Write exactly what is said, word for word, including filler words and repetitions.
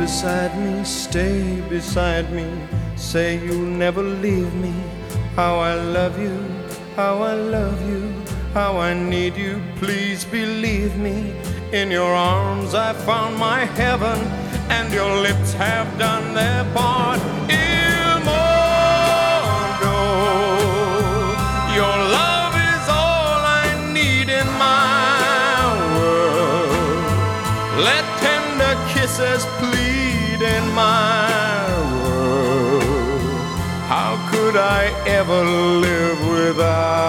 beside me, stay beside me. Say you'll never leave me. How I love you, how I love you, how I need you. Please believe me. In your arms I found my heaven, and your lips have done their part. Il mondo, your love is all I need in my world. Let tender kisses plead in my world. How could I ever live without